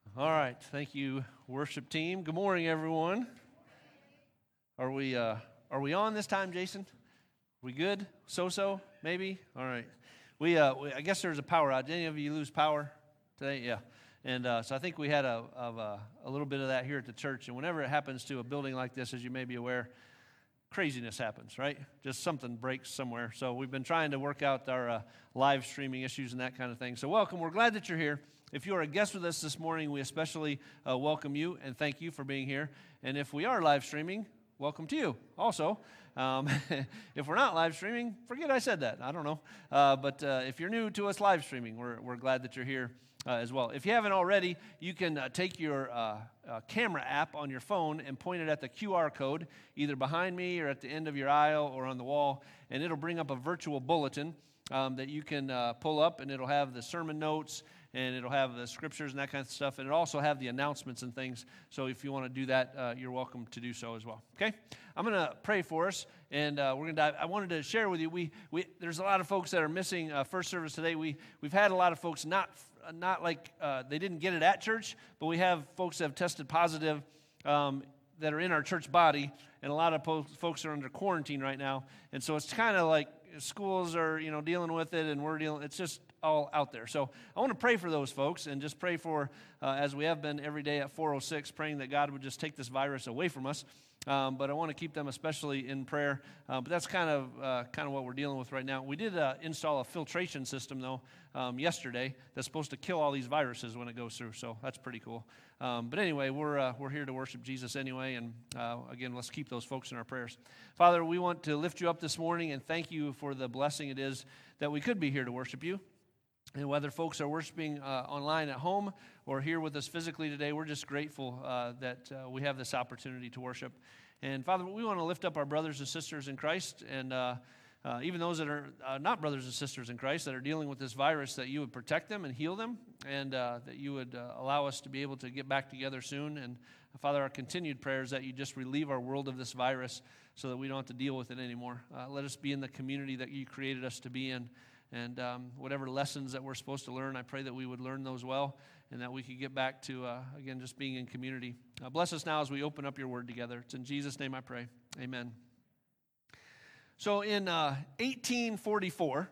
All right, thank you, worship team. Good morning, everyone. Are we on this time, Jason? We good? So, maybe. All right. I guess there's a power outage. Any of you lose power today? Yeah. And so I think we had a little bit of that here at the church. And whenever it happens to a building like this, as you may be aware, craziness happens, right? Just something breaks somewhere. So we've been trying to work out our live streaming issues and that kind of thing. So welcome. We're glad that you're here. If you are a guest with us this morning, we especially welcome you and thank you for being here. And if we are live streaming, welcome to you also. If we're not live streaming, forget I said that. I don't know. But if you're new to us live streaming, we're glad that you're here as well. If you haven't already, you can take your camera app on your phone and point it at the QR code, either behind me or at the end of your aisle or on the wall, and it'll bring up a virtual bulletin that you can pull up, and it'll have the sermon notes, and it'll have the scriptures and that kind of stuff, and it'll also have the announcements and things. So if you want to do that, you're welcome to do so as well. Okay, I'm going to pray for us, and we're going to dive. I wanted to share with you. We there's a lot of folks that are missing first service today. We've had a lot of folks not like they didn't get it at church, but we have folks that have tested positive that are in our church body, and a lot of folks are under quarantine right now, and so it's kind of like schools are dealing with it, and we're dealing. It's just all out there. So I want to pray for those folks and just pray for, as we have been every day at 4:06, praying that God would just take this virus away from us. But I want to keep them especially in prayer. But that's kind of what we're dealing with right now. We did install a filtration system, though, yesterday that's supposed to kill all these viruses when it goes through. So that's pretty cool. But anyway, we're here to worship Jesus anyway. And again, let's keep those folks in our prayers. Father, we want to lift you up this morning and thank you for the blessing it is that we could be here to worship you. And whether folks are worshiping online at home or here with us physically today, we're just grateful that we have this opportunity to worship. And Father, we want to lift up our brothers and sisters in Christ, and even those that are not brothers and sisters in Christ that are dealing with this virus, that you would protect them and heal them, and that you would allow us to be able to get back together soon. And Father, our continued prayer is that you just relieve our world of this virus so that we don't have to deal with it anymore. Let us be in the community that you created us to be in. And whatever lessons that we're supposed to learn, I pray that we would learn those well and that we could get back to, again, just being in community. Bless us now as we open up your word together. It's in Jesus' name I pray. Amen. So in 1844,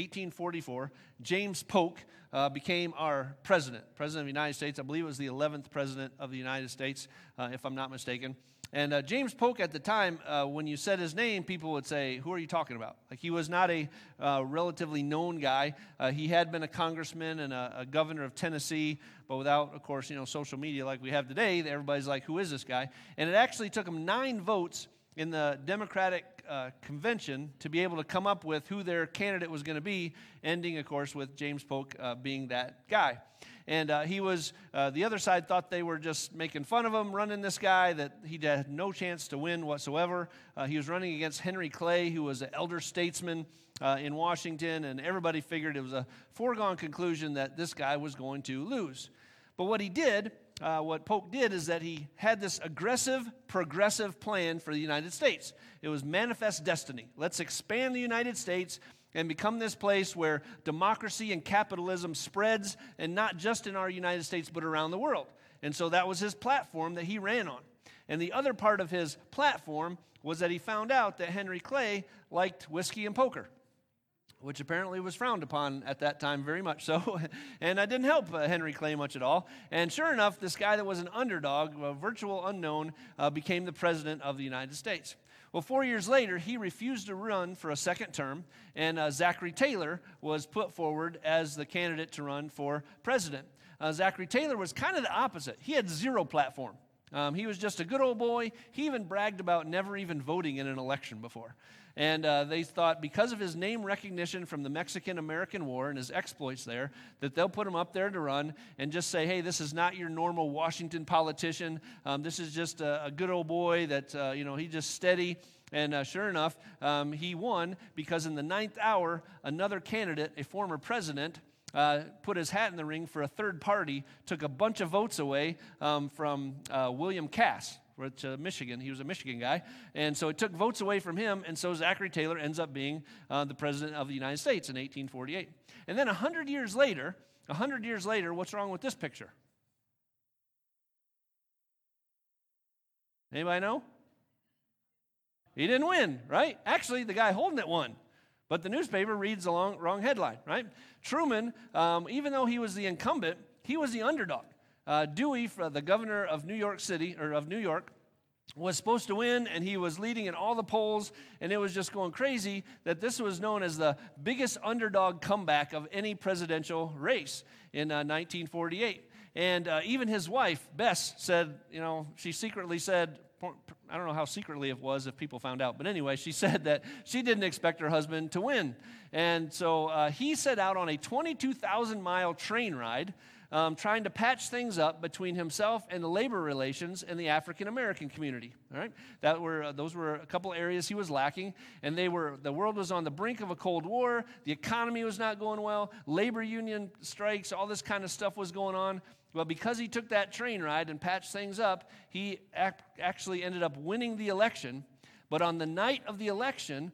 James Polk became our president of the United States. I believe it was the 11th president of the United States, if I'm not mistaken. And James Polk at the time, when you said his name, people would say, who are you talking about? Like, he was not a relatively known guy. He had been a congressman and a governor of Tennessee, but without, of course, social media like we have today, everybody's like, who is this guy? And it actually took him 9 votes in the Democratic convention to be able to come up with who their candidate was going to be, ending, of course, with James Polk being that guy. And he was, the other side thought they were just making fun of him, running this guy, that he had no chance to win whatsoever. He was running against Henry Clay, who was an elder statesman in Washington, and everybody figured it was a foregone conclusion that this guy was going to lose. But what he did, what Polk did, is that he had this aggressive, progressive plan for the United States. It was manifest destiny. Let's expand the United States and become this place where democracy and capitalism spreads, and not just in our United States, but around the world. And so that was his platform that he ran on. And the other part of his platform was that he found out that Henry Clay liked whiskey and poker, which apparently was frowned upon at that time very much so. And that didn't help Henry Clay much at all. And sure enough, this guy that was an underdog, a virtual unknown, became the president of the United States. Well, 4 years later, he refused to run for a second term, and Zachary Taylor was put forward as the candidate to run for president. Zachary Taylor was kind of the opposite. He had zero platform. He was just a good old boy. He even bragged about never even voting in an election before. And they thought because of his name recognition from the Mexican-American War and his exploits there, that they'll put him up there to run and just say, hey, this is not your normal Washington politician. This is just a good old boy that, he's just steady. And sure enough, he won because in the 9th hour, another candidate, a former president, put his hat in the ring for a third party, took a bunch of votes away from William Cass. Michigan. He was a Michigan guy. And so it took votes away from him, and so Zachary Taylor ends up being the president of the United States in 1848. And then 100 years later, what's wrong with this picture? Anybody know? He didn't win, right? Actually, the guy holding it won. But the newspaper reads the wrong headline, right? Truman, even though he was the incumbent, he was the underdog. Dewey, the governor of New York City, or of New York, was supposed to win, and he was leading in all the polls, and it was just going crazy that this was known as the biggest underdog comeback of any presidential race in 1948. And even his wife, Bess, said, she secretly said, I don't know how secretly it was if people found out, but anyway, she said that she didn't expect her husband to win. And so he set out on a 22,000-mile train ride trying to patch things up between himself and the labor relations in the African-American community. All right, those were a couple areas he was lacking, and the world was on the brink of a Cold War. The economy was not going well. Labor union strikes, all this kind of stuff was going on. Well, because he took that train ride and patched things up, he actually ended up winning the election. But on the night of the election,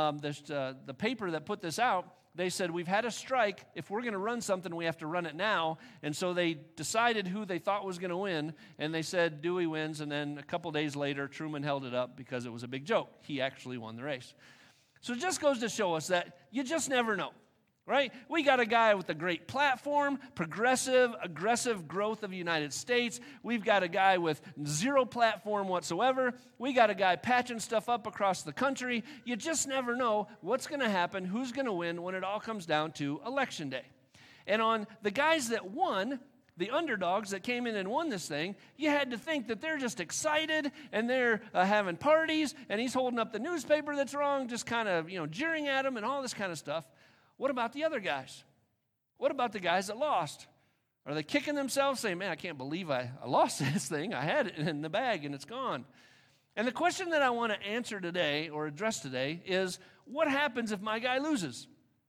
the paper that put this out, they said, we've had a strike. If we're going to run something, we have to run it now. And so they decided who they thought was going to win, and they said Dewey wins. And then a couple days later, Truman held it up because it was a big joke. He actually won the race. So it just goes to show us that you just never know. Right? We got a guy with a great platform, progressive, aggressive growth of the United States. We've got a guy with zero platform whatsoever. We got a guy patching stuff up across the country. You just never know what's going to happen, who's going to win when it all comes down to Election Day. And on the guys that won, the underdogs that came in and won this thing, you had to think that they're just excited and they're having parties, and he's holding up the newspaper that's wrong, just kind of, jeering at him and all this kind of stuff. What about the other guys? What about the guys that lost? Are they kicking themselves, saying, man, I can't believe I lost this thing. I had it in the bag and it's gone. And the question that I want to answer today or address today is, what happens if my guy loses?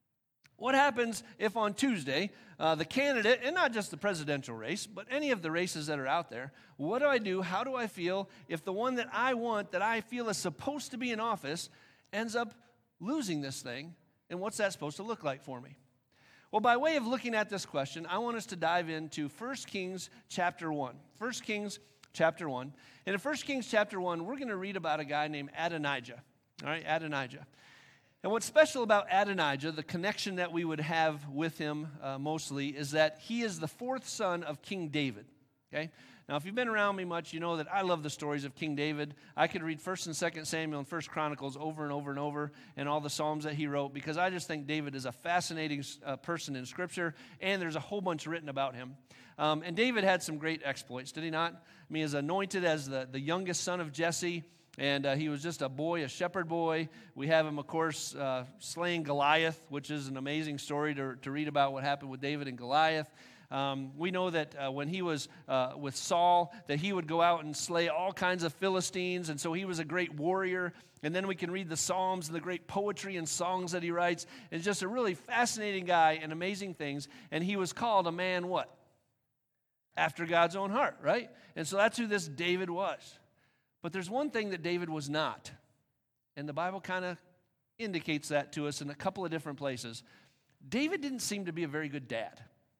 What happens if on Tuesday, the candidate, and not just the presidential race, but any of the races that are out there, what do I do? How do I feel if the one that I want, that I feel is supposed to be in office, ends up losing this thing? And what's that supposed to look like for me? Well, by way of looking at this question, I want us to dive into 1 Kings chapter 1. 1 Kings chapter 1. And in 1 Kings chapter 1, we're going to read about a guy named Adonijah. All right, Adonijah. And what's special about Adonijah, the connection that we would have with him mostly, is that he is the fourth son of King David. Okay? Now, if you've been around me much, you know that I love the stories of King David. I could read 1 and 2 Samuel and 1 Chronicles over and over and over, and all the Psalms that he wrote, because I just think David is a fascinating person in Scripture, and there's a whole bunch written about him. And David had some great exploits, did he not? I mean, he was anointed as the youngest son of Jesse, and he was just a boy, a shepherd boy. We have him, of course, slaying Goliath, which is an amazing story to read about what happened with David and Goliath. We know that when he was with Saul, that he would go out and slay all kinds of Philistines, and so he was a great warrior. And then we can read the Psalms and the great poetry and songs that he writes. And just a really fascinating guy and amazing things. And he was called a man what? After God's own heart, right? And so that's who this David was. But there's one thing that David was not. And the Bible kind of indicates that to us in a couple of different places. David didn't seem to be a very good dad.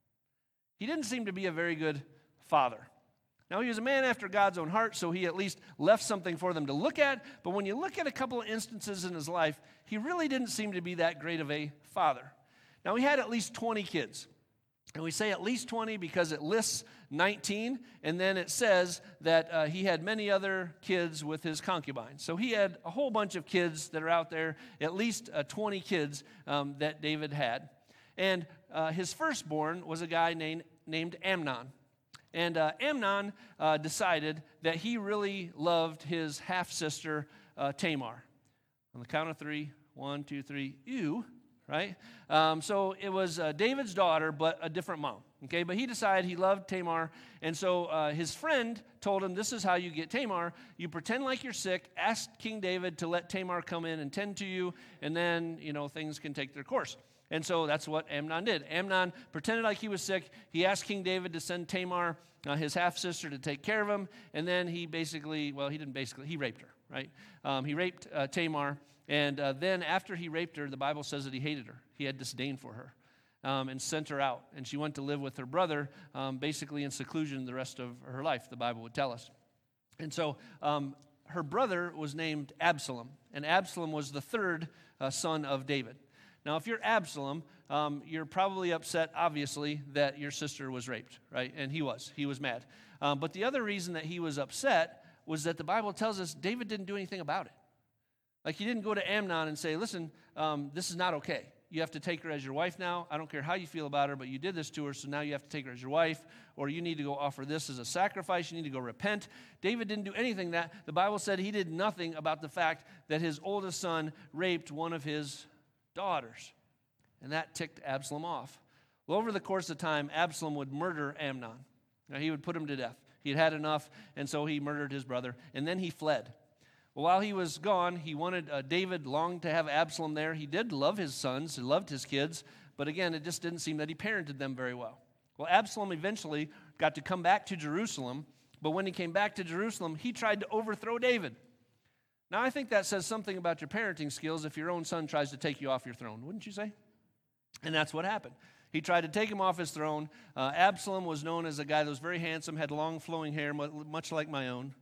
He didn't seem to be a very good father. Now, he was a man after God's own heart, so he at least left something for them to look at. But when you look at a couple of instances in his life, he really didn't seem to be that great of a father. Now, he had at least 20 kids. And we say at least 20 because it lists 19, and then it says that he had many other kids with his concubines. So he had a whole bunch of kids that are out there, at least 20 kids that David had. And his firstborn was a guy named Amnon. And Amnon decided that he really loved his half-sister Tamar. On the count of three, 1, 2, 3, ew, right? So it was David's daughter, but a different mom. Okay, but he decided he loved Tamar, and so his friend told him, this is how you get Tamar. You pretend like you're sick, ask King David to let Tamar come in and tend to you, and then, things can take their course. And so that's what Amnon did. Amnon pretended like he was sick. He asked King David to send Tamar, his half-sister, to take care of him, and then he raped her, right? He raped Tamar, and then after he raped her, the Bible says that he hated her. He had disdain for her. And sent her out. And she went to live with her brother, basically in seclusion the rest of her life, the Bible would tell us. And so her brother was named Absalom, and Absalom was the third son of David. Now, if you're Absalom, you're probably upset, obviously, that your sister was raped, right? And he was mad. But the other reason that he was upset was that the Bible tells us David didn't do anything about it. Like, he didn't go to Amnon and say, listen, this is not okay. You have to take her as your wife now. I don't care how you feel about her, but you did this to her, so now you have to take her as your wife, or you need to go offer this as a sacrifice. You need to go repent. David didn't do anything that. The Bible said he did nothing about the fact that his oldest son raped one of his daughters, and that ticked Absalom off. Well, over the course of time, Absalom would murder Amnon. Now, he would put him to death. He had had enough, and so he murdered his brother, and then he fled. Well, while he was gone, he wanted David longed to have Absalom there. He did love his sons, he loved his kids, but again, it just didn't seem that he parented them very well. Well, Absalom eventually got to come back to Jerusalem, but when he came back to Jerusalem, he tried to overthrow David. Now, I think that says something about your parenting skills if your own son tries to take you off your throne, wouldn't you say? And that's what happened. He tried to take him off his throne. Absalom was known as a guy that was very handsome, had long flowing hair, much like my own.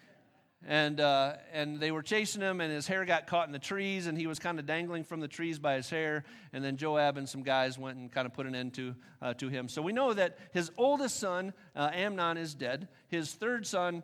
And they were chasing him, and his hair got caught in the trees, and he was kind of dangling from the trees by his hair. And then Joab and some guys went and kind of put an end to him. So we know that his oldest son, Amnon, is dead. His third son,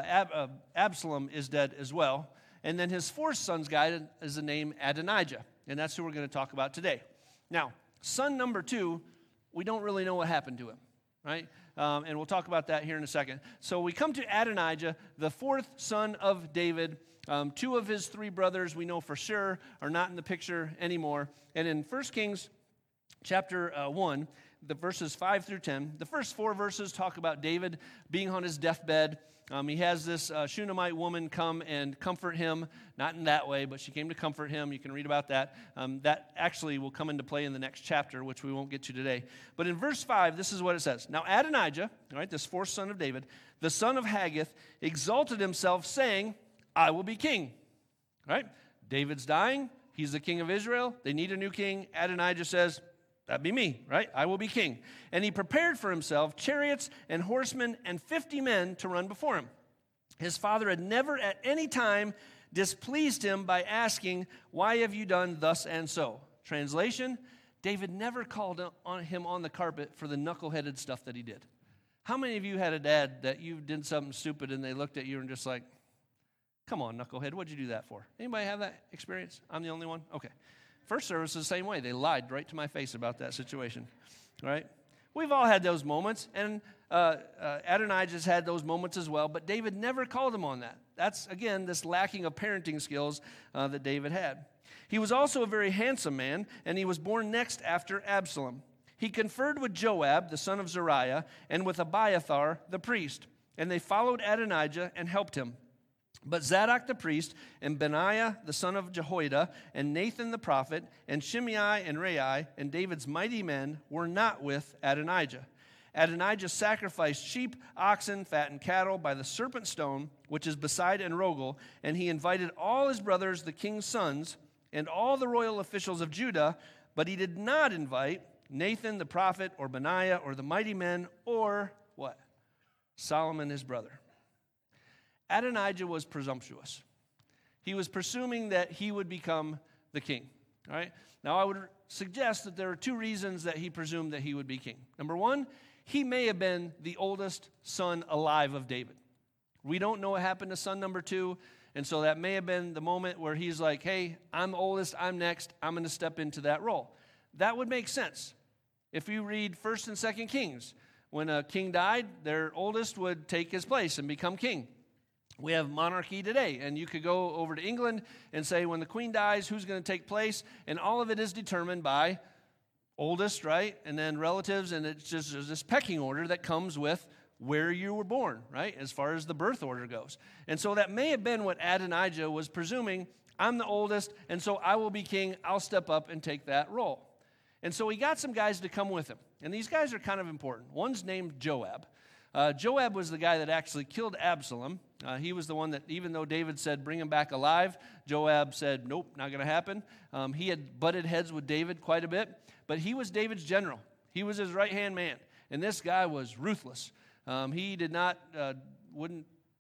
Absalom, is dead as well. And then his fourth son's guy is the name Adonijah, and that's who we're going to talk about today. Now, son number 2, we don't really know what happened to him, right? And we'll talk about that here in a second. So we come to Adonijah, the fourth son of David. 2 of his 3 brothers, we know for sure, are not in the picture anymore. And in 1 Kings chapter 1, the verses 5 through 10, the first 4 verses talk about David being on his deathbed. He has this Shunammite woman come and comfort him, not in that way, but she came to comfort him. You can read about that. That actually will come into play in the next chapter, which we won't get to today. But in verse 5, this is what it says. Now Adonijah, all right, this fourth son of David, the son of Haggith, exalted himself, saying, I will be king. All right? David's dying. He's the king of Israel. They need a new king. Adonijah says, that'd be me, right? I will be king. And he prepared for himself chariots and horsemen and 50 men to run before him. His father had never at any time displeased him by asking, why have you done thus and so? Translation, David never called him on the carpet for the knuckleheaded stuff that he did. How many of you had a dad that you did something stupid and they looked at you and just like, come on, knucklehead, what'd you do that for? Anybody have that experience? I'm the only one? Okay. First service is the same way. They lied right to my face about that situation, right? We've all had those moments, and Adonijah's had those moments as well, but David never called him on that. That's, again, this lacking of parenting skills that David had. He was also a very handsome man, and he was born next after Absalom. He conferred with Joab, the son of Zeruiah, and with Abiathar, the priest, and they followed Adonijah and helped him. But Zadok the priest, and Benaiah the son of Jehoiada, and Nathan the prophet, and Shimei and Rei, and David's mighty men were not with Adonijah. Adonijah sacrificed sheep, oxen, fattened cattle by the serpent stone, which is beside En-rogel, and he invited all his brothers, the king's sons, and all the royal officials of Judah, but he did not invite Nathan the prophet, or Benaiah, or the mighty men, or what? Solomon his brother. Adonijah was presumptuous. He was presuming that he would become the king. All right? Now, I would suggest that there are 2 reasons that he presumed that he would be king. Number 1, he may have been the oldest son alive of David. We don't know what happened to son number 2, and so that may have been the moment where he's like, hey, I'm oldest, I'm next, I'm going to step into that role. That would make sense. If you read 1st and 2nd Kings, when a king died, their oldest would take his place and become king. We have monarchy today, and you could go over to England and say, when the queen dies, who's going to take place? And all of it is determined by oldest, right? And then relatives, and it's just this pecking order that comes with where you were born, right? As far as the birth order goes. And so that may have been what Adonijah was presuming. I'm the oldest, and so I will be king. I'll step up and take that role. And so he got some guys to come with him. And these guys are kind of important. One's named Joab. Joab was the guy that actually killed Absalom. He was the one that, even though David said, bring him back alive, Joab said, nope, not going to happen. He had butted heads with David quite a bit, but he was David's general. He was his right-hand man, and this guy was ruthless. He did not, wouldn't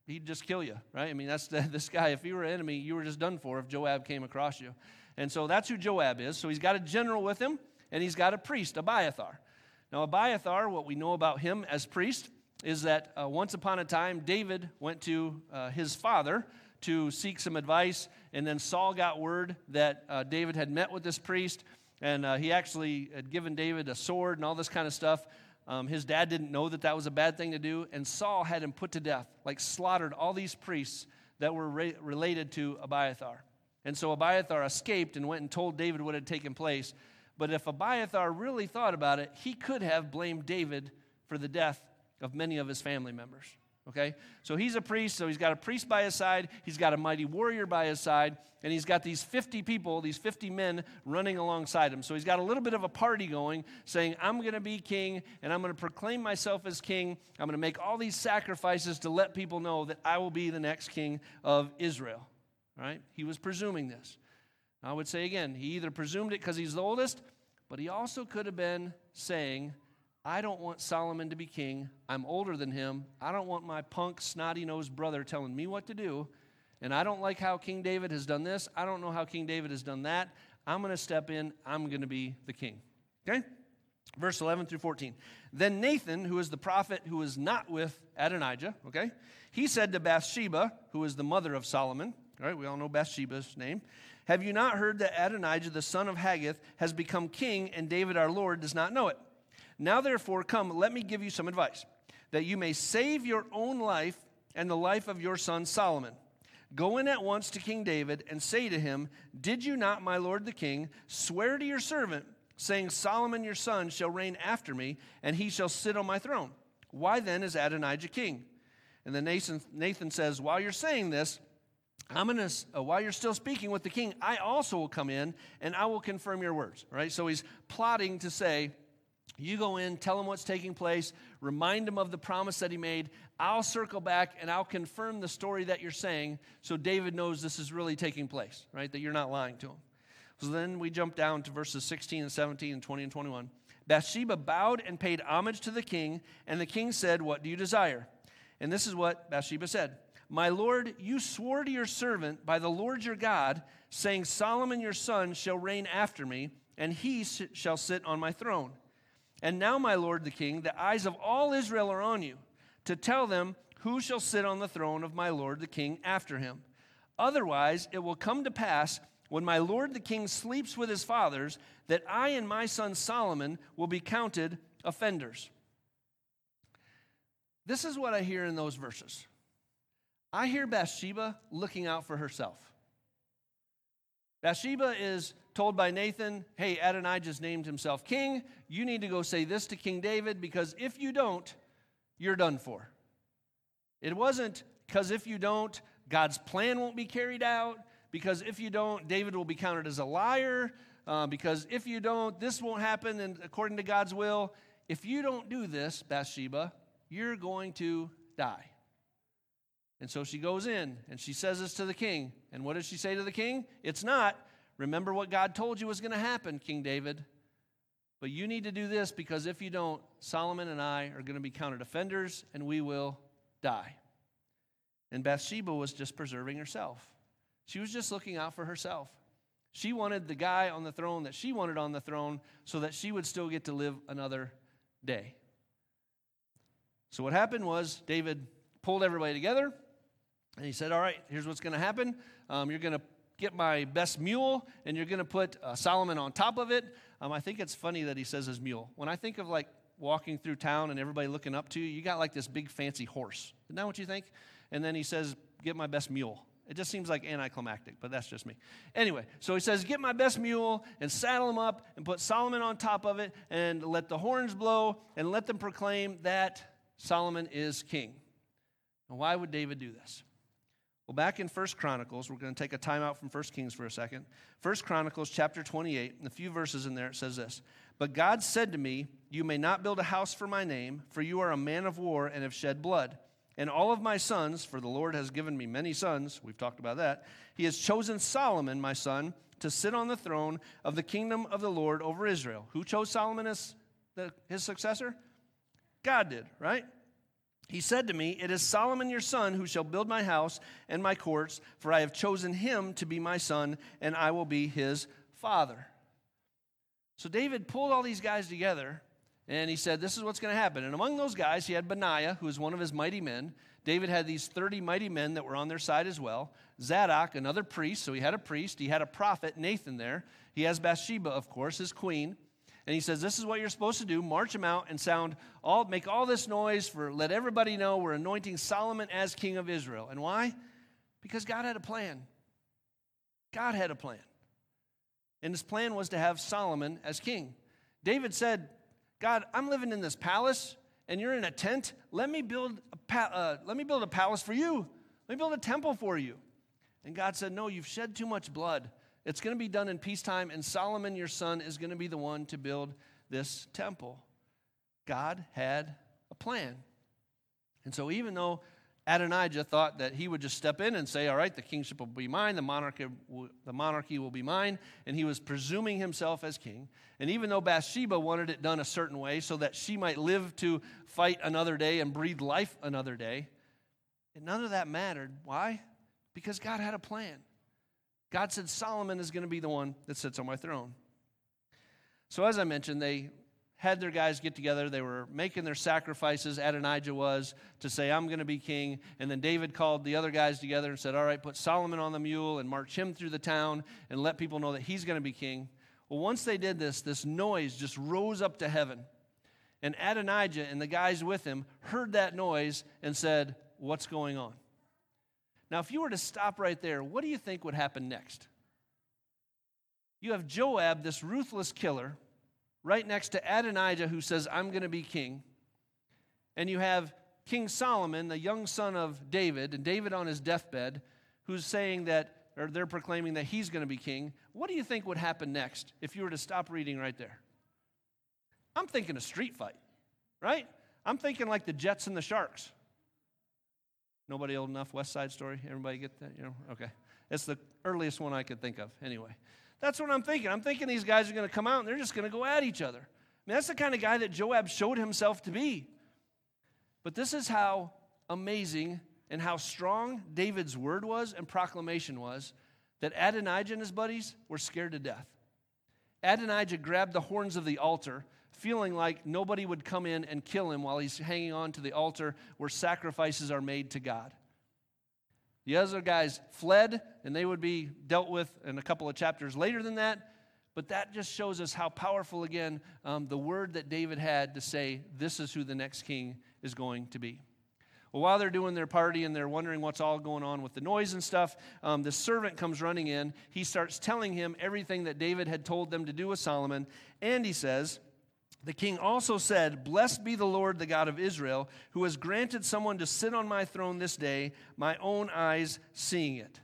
he'd just kill you, right? I mean, that's this guy. If you were an enemy, you were just done for if Joab came across you. And so that's who Joab is. So he's got a general with him, and he's got a priest, Abiathar. Now, Abiathar, what we know about him as priest is that once upon a time, David went to his father to seek some advice, and then Saul got word that David had met with this priest, and he actually had given David a sword and all this kind of stuff. His dad didn't know that that was a bad thing to do, and Saul had him put to death, like slaughtered all these priests that were related to Abiathar. And so Abiathar escaped and went and told David what had taken place. But if Abiathar really thought about it, he could have blamed David for the death of many of his family members. Okay? So he's a priest, so he's got a priest by his side, he's got a mighty warrior by his side, and he's got these 50 people, these 50 men running alongside him. So he's got a little bit of a party going, saying, I'm going to be king, and I'm going to proclaim myself as king. I'm going to make all these sacrifices to let people know that I will be the next king of Israel. All right? He was presuming this. I would say again, he either presumed it because he's the oldest, but he also could have been saying, I don't want Solomon to be king. I'm older than him. I don't want my punk, snotty-nosed brother telling me what to do. And I don't like how King David has done this. I don't know how King David has done that. I'm going to step in. I'm going to be the king. Okay? Verse 11 through 14. Then Nathan, who is the prophet who was not with Adonijah, okay, he said to Bathsheba, who is the mother of Solomon, all right, we all know Bathsheba's name, have you not heard that Adonijah, the son of Haggith, has become king, and David our Lord does not know it? Now, therefore, come, let me give you some advice, that you may save your own life and the life of your son Solomon. Go in at once to King David and say to him, did you not, my lord the king, swear to your servant, saying, Solomon your son shall reign after me, and he shall sit on my throne? Why then is Adonijah king? And then Nathan says, while you're saying this, while you're still speaking with the king, I also will come in, and I will confirm your words. Right? So he's plotting to say, you go in, tell him what's taking place, remind him of the promise that he made. I'll circle back, and I'll confirm the story that you're saying so David knows this is really taking place, right, that you're not lying to him. So then we jump down to verses 16 and 17 and 20 and 21. Bathsheba bowed and paid homage to the king, and the king said, what do you desire? And this is what Bathsheba said. My lord, you swore to your servant by the Lord your God, saying, Solomon your son shall reign after me, and he shall sit on my throne. And now, my lord the king, the eyes of all Israel are on you, to tell them who shall sit on the throne of my lord the king after him. Otherwise, it will come to pass, when my lord the king sleeps with his fathers, that I and my son Solomon will be counted offenders. This is what I hear in those verses. I hear Bathsheba looking out for herself. Bathsheba is told by Nathan, hey, Adonijah's named himself king. You need to go say this to King David, because if you don't, you're done for. It wasn't because if you don't, God's plan won't be carried out, because if you don't, David will be counted as a liar, because if you don't, this won't happen and according to God's will. If you don't do this, Bathsheba, you're going to die. And so she goes in and she says this to the king. And what does she say to the king? It's not, remember what God told you was going to happen, King David. But you need to do this, because if you don't, Solomon and I are going to be counted offenders and we will die. And Bathsheba was just preserving herself. She was just looking out for herself. She wanted the guy on the throne that she wanted on the throne so that she would still get to live another day. So what happened was David pulled everybody together. And he said, all right, here's what's going to happen. You're going to get my best mule, and you're going to put Solomon on top of it. I think it's funny that he says his mule. When I think of like walking through town and everybody looking up to you, you got like this big fancy horse. Isn't that what you think? And then he says, get my best mule. It just seems like anticlimactic, but that's just me. Anyway, so he says, get my best mule and saddle him up and put Solomon on top of it and let the horns blow and let them proclaim that Solomon is king. Now, why would David do this? Well, back in 1 Chronicles, we're going to take a time out from 1 Kings for a second. 1 Chronicles chapter 28, and a few verses in there, it says this. But God said to me, you may not build a house for my name, for you are a man of war and have shed blood. And all of my sons, for the Lord has given me many sons, we've talked about that, he has chosen Solomon, my son, to sit on the throne of the kingdom of the Lord over Israel. Who chose Solomon as his successor? God did, right? He said to me, "It is Solomon your son who shall build my house and my courts, for I have chosen him to be my son, and I will be his father." So David pulled all these guys together, and he said, this is what's going to happen. And among those guys, he had Benaiah, who was one of his mighty men. David had these 30 mighty men that were on their side as well. Zadok, another priest, so he had a priest. He had a prophet, Nathan, there. He has Bathsheba, of course, his queen. And he says, this is what you're supposed to do. March them out and make all this noise, let everybody know we're anointing Solomon as king of Israel. And why? Because God had a plan. God had a plan. And his plan was to have Solomon as king. David said, God, I'm living in this palace, and you're in a tent. Let me build a palace for you. Let me build a temple for you. And God said, no, you've shed too much blood. It's going to be done in peacetime, and Solomon, your son, is going to be the one to build this temple. God had a plan. And so even though Adonijah thought that he would just step in and say, all right, the kingship will be mine, the monarchy will be mine, and he was presuming himself as king. And even though Bathsheba wanted it done a certain way so that she might live to fight another day and breathe life another day, and none of that mattered. Why? Because God had a plan. God said Solomon is going to be the one that sits on my throne. So as I mentioned, they had their guys get together. They were making their sacrifices, Adonijah was, to say, I'm going to be king. And then David called the other guys together and said, all right, put Solomon on the mule and march him through the town and let people know that he's going to be king. Well, once they did this noise just rose up to heaven. And Adonijah and the guys with him heard that noise and said, what's going on? Now, if you were to stop right there, what do you think would happen next? You have Joab, this ruthless killer, right next to Adonijah, who says, I'm going to be king. And you have King Solomon, the young son of David, and David on his deathbed, who's saying that, or they're proclaiming that he's going to be king. What do you think would happen next if you were to stop reading right there? I'm thinking a street fight, right? I'm thinking like the Jets and the Sharks. Nobody old enough? West Side Story? Everybody get that? Okay. It's the earliest one I could think of. Anyway, that's what I'm thinking. I'm thinking these guys are going to come out and they're just going to go at each other. I mean, that's the kind of guy that Joab showed himself to be. But this is how amazing and how strong David's word was and proclamation was that Adonijah and his buddies were scared to death. Adonijah grabbed the horns of the altar, feeling like nobody would come in and kill him while he's hanging on to the altar where sacrifices are made to God. The other guys fled, and they would be dealt with in a couple of chapters later than that. But that just shows us how powerful, again, the word that David had to say, this is who the next king is going to be. Well, while they're doing their party and they're wondering what's all going on with the noise and stuff, the servant comes running in. He starts telling him everything that David had told them to do with Solomon. And he says, the king also said, blessed be the Lord, the God of Israel, who has granted someone to sit on my throne this day, my own eyes seeing it.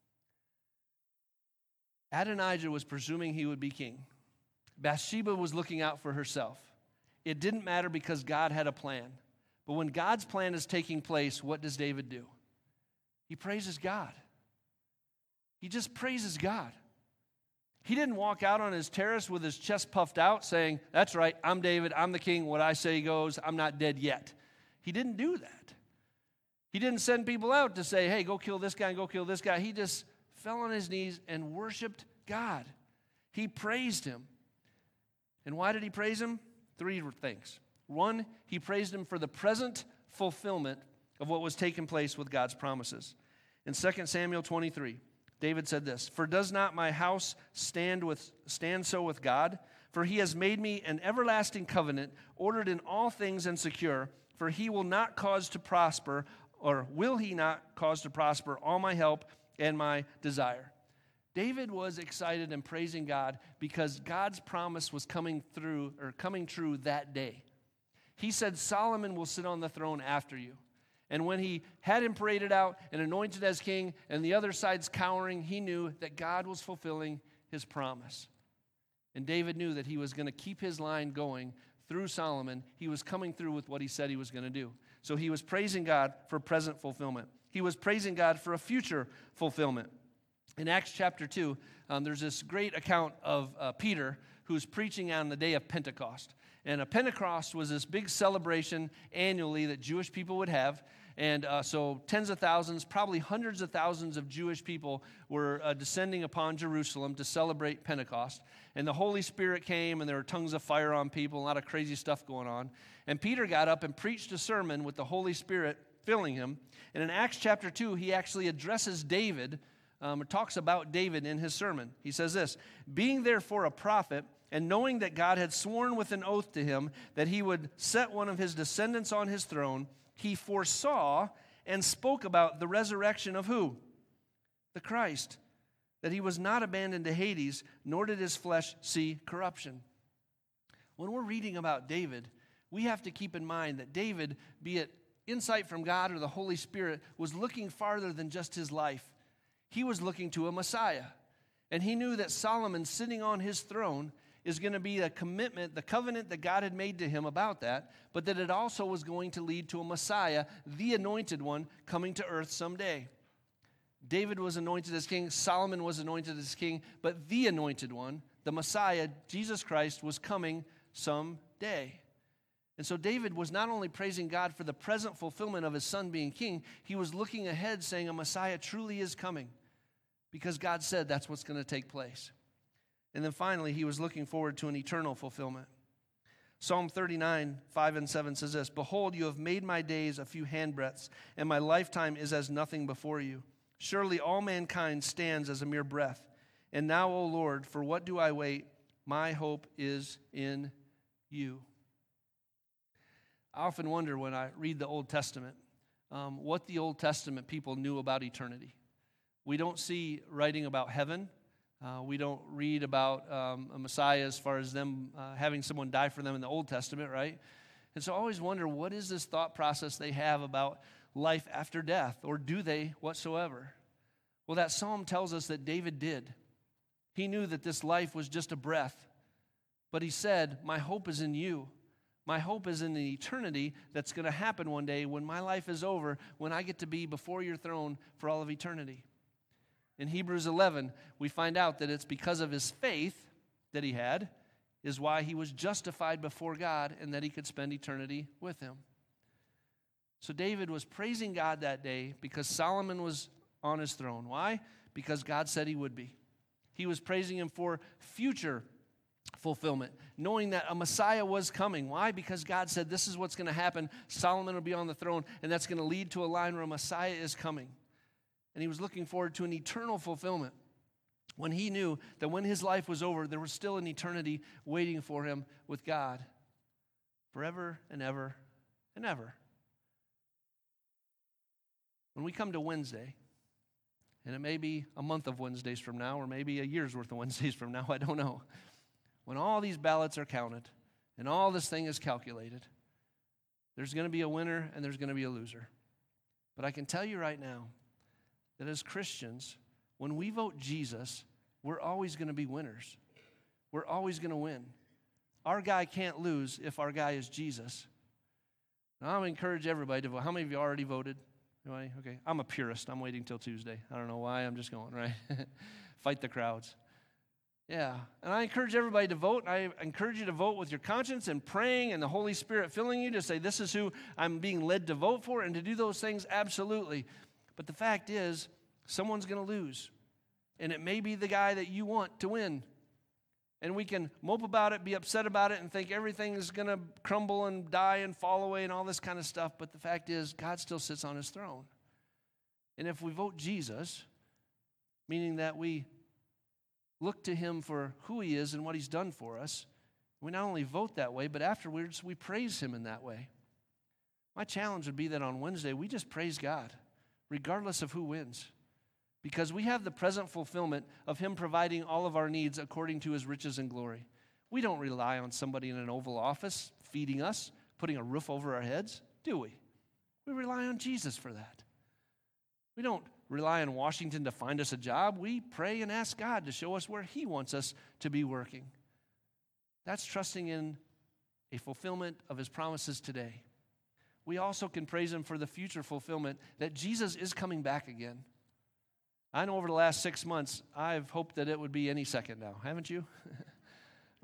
Adonijah was presuming he would be king. Bathsheba was looking out for herself. It didn't matter because God had a plan. But when God's plan is taking place, what does David do? He praises God. He just praises God. He didn't walk out on his terrace with his chest puffed out saying, that's right, I'm David, I'm the king, what I say goes, I'm not dead yet. He didn't do that. He didn't send people out to say, hey, go kill this guy and go kill this guy. He just fell on his knees and worshiped God. He praised him. And why did he praise him? 3 things. 1, he praised him for the present fulfillment of what was taking place with God's promises. In 2 Samuel 23, David said this, for does not my house stand so with God? For he has made me an everlasting covenant, ordered in all things and secure, for he will not cause to prosper, or will he not cause to prosper all my help and my desire. David was excited and praising God because God's promise was coming true that day. He said, Solomon will sit on the throne after you. And when he had him paraded out and anointed as king and the other side's cowering, he knew that God was fulfilling his promise. And David knew that he was going to keep his line going through Solomon. He was coming through with what he said he was going to do. So he was praising God for present fulfillment. He was praising God for a future fulfillment. In Acts chapter 2, there's this great account of Peter who's preaching on the day of Pentecost. And a Pentecost was this big celebration annually that Jewish people would have. And so tens of thousands, probably hundreds of thousands of Jewish people were descending upon Jerusalem to celebrate Pentecost. And the Holy Spirit came, and there were tongues of fire on people, a lot of crazy stuff going on. And Peter got up and preached a sermon with the Holy Spirit filling him. And in Acts chapter 2, he actually addresses David, or talks about David in his sermon. He says this, "Being therefore a prophet, and knowing that God had sworn with an oath to him that he would set one of his descendants on his throne, he foresaw and spoke about the resurrection of who? The Christ, that he was not abandoned to Hades, nor did his flesh see corruption." When we're reading about David, we have to keep in mind that David, be it insight from God or the Holy Spirit, was looking farther than just his life. He was looking to a Messiah. And he knew that Solomon sitting on his throne is going to be a commitment, the covenant that God had made to him about that, but that it also was going to lead to a Messiah, the anointed one, coming to earth someday. David was anointed as king, Solomon was anointed as king, but the anointed one, the Messiah, Jesus Christ, was coming someday. And so David was not only praising God for the present fulfillment of his son being king, he was looking ahead saying a Messiah truly is coming because God said that's what's going to take place. And then finally, he was looking forward to an eternal fulfillment. Psalm 39, 5 and 7 says this, "Behold, you have made my days a few handbreadths, and my lifetime is as nothing before you. Surely all mankind stands as a mere breath. And now, O Lord, for what do I wait? My hope is in you." I often wonder when I read the Old Testament, what the Old Testament people knew about eternity. We don't see writing about heaven. We don't read about a Messiah as far as them having someone die for them in the Old Testament, right? And so I always wonder, what is this thought process they have about life after death, or do they whatsoever? Well, that psalm tells us that David did. He knew that this life was just a breath, but he said, my hope is in you. My hope is in the eternity that's going to happen one day when my life is over, when I get to be before your throne for all of eternity. In Hebrews 11, we find out that it's because of his faith that he had is why he was justified before God and that he could spend eternity with him. So David was praising God that day because Solomon was on his throne. Why? Because God said he would be. He was praising him for future fulfillment, knowing that a Messiah was coming. Why? Because God said this is what's going to happen. Solomon will be on the throne, and that's going to lead to a line where a Messiah is coming. And he was looking forward to an eternal fulfillment when he knew that when his life was over, there was still an eternity waiting for him with God forever and ever and ever. When we come to Wednesday, and it may be a month of Wednesdays from now, or maybe a year's worth of Wednesdays from now, I don't know. When all these ballots are counted and all this thing is calculated, there's going to be a winner and there's going to be a loser. But I can tell you right now that as Christians, when we vote Jesus, we're always going to be winners. We're always going to win. Our guy can't lose if our guy is Jesus. Now, I'm going to encourage everybody to vote. How many of you already voted? Anybody? Okay. I'm a purist. I'm waiting till Tuesday. I don't know why. I'm just going, right? Fight the crowds. Yeah. And I encourage everybody to vote. I encourage you to vote with your conscience and praying and the Holy Spirit filling you to say, this is who I'm being led to vote for, and to do those things, absolutely. But the fact is, someone's going to lose. And it may be the guy that you want to win. And we can mope about it, be upset about it, and think everything is going to crumble and die and fall away and all this kind of stuff. But the fact is, God still sits on his throne. And if we vote Jesus, meaning that we look to him for who he is and what he's done for us, we not only vote that way, but afterwards we praise him in that way. My challenge would be that on Wednesday, we just praise God, regardless of who wins. Because we have the present fulfillment of him providing all of our needs according to his riches and glory. We don't rely on somebody in an Oval Office feeding us, putting a roof over our heads, do we? We rely on Jesus for that. We don't rely on Washington to find us a job. We pray and ask God to show us where he wants us to be working. That's trusting in a fulfillment of his promises today. We also can praise him for the future fulfillment that Jesus is coming back again. I know over the last 6 months, I've hoped that it would be any second now. Haven't you?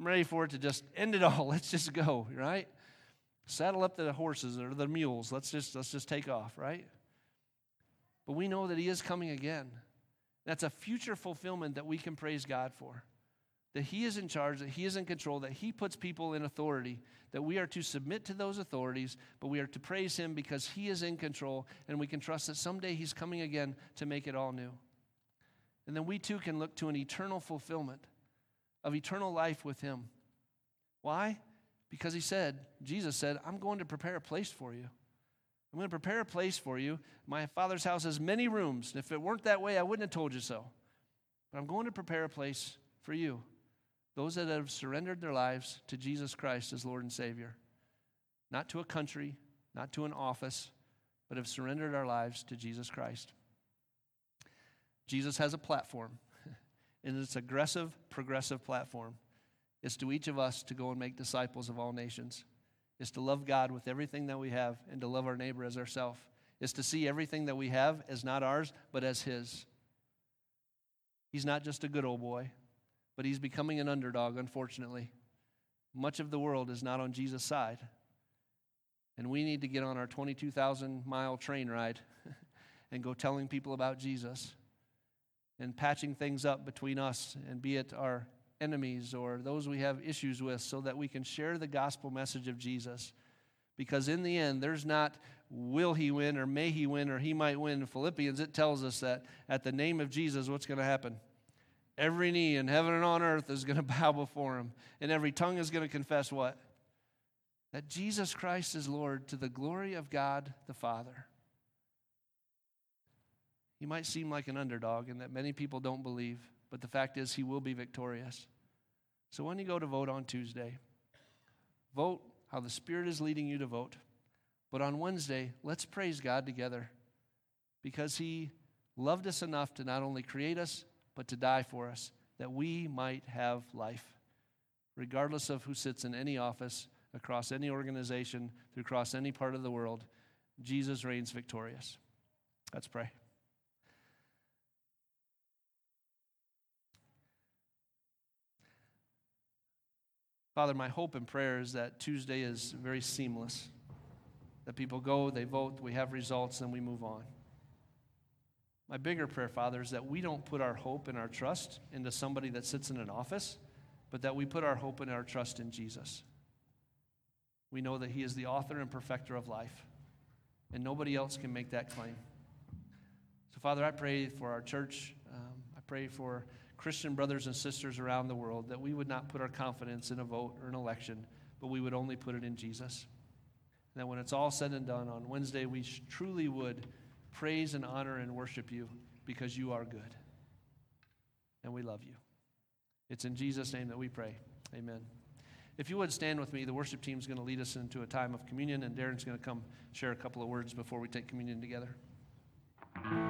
I'm ready for it to just end it all. Let's just go, right? Saddle up the horses or the mules. Let's just take off, right? But we know that he is coming again. That's a future fulfillment that we can praise God for. That he is in charge, that he is in control, that he puts people in authority, that we are to submit to those authorities, but we are to praise him because he is in control, and we can trust that someday he's coming again to make it all new. And then we too can look to an eternal fulfillment of eternal life with him. Why? Because Jesus said, I'm going to prepare a place for you. I'm going to prepare a place for you. My Father's house has many rooms. And if it weren't that way, I wouldn't have told you so. But I'm going to prepare a place for you. Those that have surrendered their lives to Jesus Christ as Lord and Savior. Not to a country, not to an office, but have surrendered our lives to Jesus Christ. Jesus has a platform, and it's an aggressive, progressive platform. It's to each of us to go and make disciples of all nations. It's to love God with everything that we have and to love our neighbor as ourselves. It's to see everything that we have as not ours, but as his. He's not just a good old boy, but he's becoming an underdog, unfortunately. Much of the world is not on Jesus' side. And we need to get on our 22,000-mile train ride and go telling people about Jesus and patching things up between us, and be it our enemies or those we have issues with, so that we can share the gospel message of Jesus. Because in the end, there's not will he win or may he win or he might win. In Philippians, it tells us that at the name of Jesus, what's going to happen? Every knee in heaven and on earth is going to bow before him. And every tongue is going to confess what? That Jesus Christ is Lord, to the glory of God the Father. He might seem like an underdog and that many people don't believe, but the fact is he will be victorious. So when you go to vote on Tuesday, vote how the Spirit is leading you to vote. But on Wednesday, let's praise God together, because he loved us enough to not only create us, but to die for us, that we might have life, regardless of who sits in any office, across any organization, across any part of the world. Jesus reigns victorious. Let's pray. Father, my hope and prayer is that Tuesday is very seamless, that people go, they vote, we have results, and we move on. My bigger prayer, Father, is that we don't put our hope and our trust into somebody that sits in an office, but that we put our hope and our trust in Jesus. We know that he is the author and perfecter of life, and nobody else can make that claim. So, Father, I pray for our church. I pray for Christian brothers and sisters around the world, that we would not put our confidence in a vote or an election, but we would only put it in Jesus. And that when it's all said and done on Wednesday, we truly would praise and honor and worship you, because you are good. And we love you. It's in Jesus' name that we pray. Amen. If you would stand with me, the worship team is going to lead us into a time of communion, and Darren's going to come share a couple of words before we take communion together.